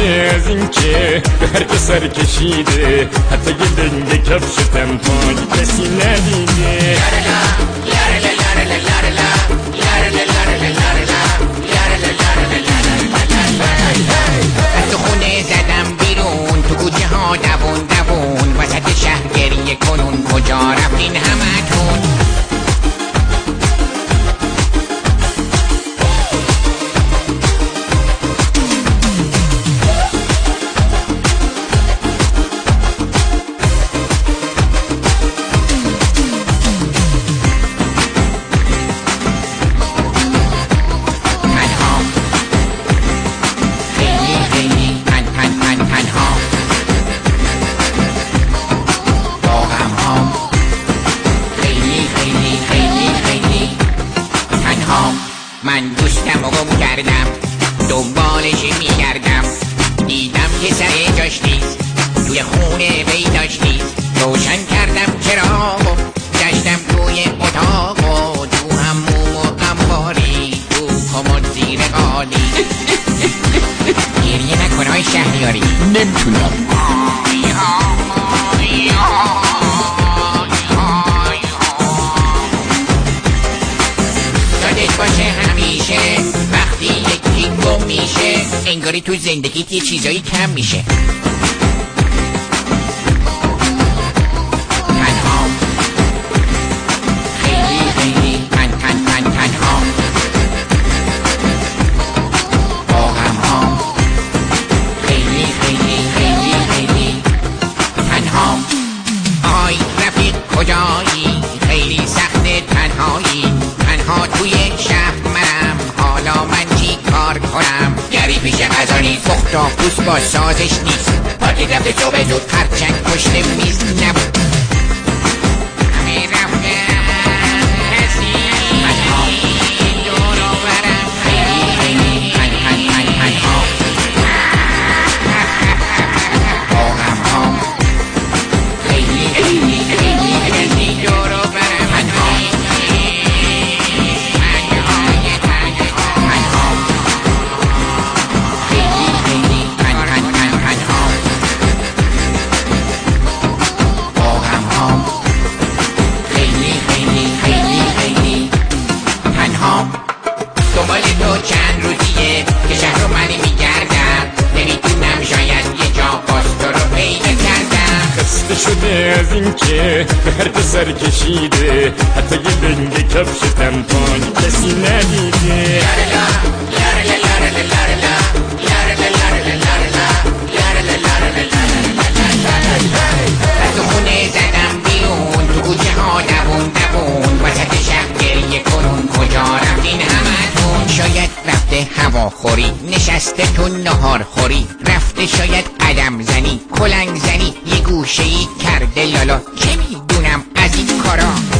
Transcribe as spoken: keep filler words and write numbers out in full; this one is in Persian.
شده از این که به هر که سر کشیده، حتی یه دنگ کفشتم پای کسی ندیده. از تو خونه زدم بیرون، تو کوچه ها دوون دوون، وسط شهر گریه کنون، کجا رفتین همتون؟ من دوستم و گم کردم، دنبالش میگردم، دیدم که سر جاش نیست، توی خونه وی داشت نیست، روشن کردم چراغو، گشتم توی اتاقو، تو هموم و انباری، تو کمد زیر قالی. گریه نکن های شهریاری، نمیتونم. یادت باشه همیشه وقتی یکی گم میشه، انگاری تو زندگیت یه چیزایی کم میشه. تنها، خیلی خیلی تن تن تن تنها، با غم‌هام، خیلی خیلی خیلی خیلی تنها. آی رفیق کجایی؟ خیلی سخت تنهایی، تنها توی شهر منم، حالا من چی کار کنم؟ گری پیش غذا نیست، پختا پوست با سازش نیست، پارتی رفته صبح زود، خرچنگ پشت میز نبود، همه رفته کسی تنها، دور و برم خیلی خیلی تن تن تن تنها، با غم‌هام، خیلی خیلی خیلی خیلی دور و برم تنها. دنبال تو چند روزیه که شهر رو منی میگردم، نمیتونم شاید یه جا باز تو رو پیدا کردم. خسته شده از این که به هر که سر کشیده، حتی یه دنگ کفشتم پای کسی ندیده. از تو خونه زدم بیرون، تو کوچه ها دوون دوون، وسط شهر گریه کنون، کجا رفتین همتون؟ شاید رفته هواخوری، نشسته تو نهار خوری، رفته شاید قدم زنی، کلنگ زنی، یه گوشه ای کرده لالا، چه میدونم از این کارا.